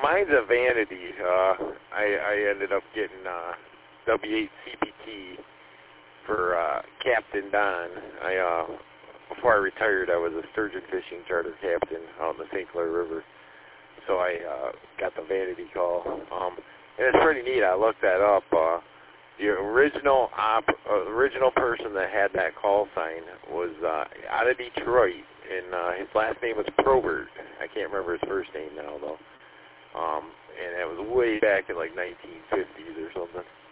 mine's a vanity. I ended up getting W8 CPT for Captain Don. Before I retired, I was a sturgeon fishing charter captain out in the St. Clair River. So I got the vanity call. And it's pretty neat. I looked that up. The original person that had that call sign was out of Detroit, and his last name was Probert. I can't remember his first name now, though. And it was way back in like 1950s or something.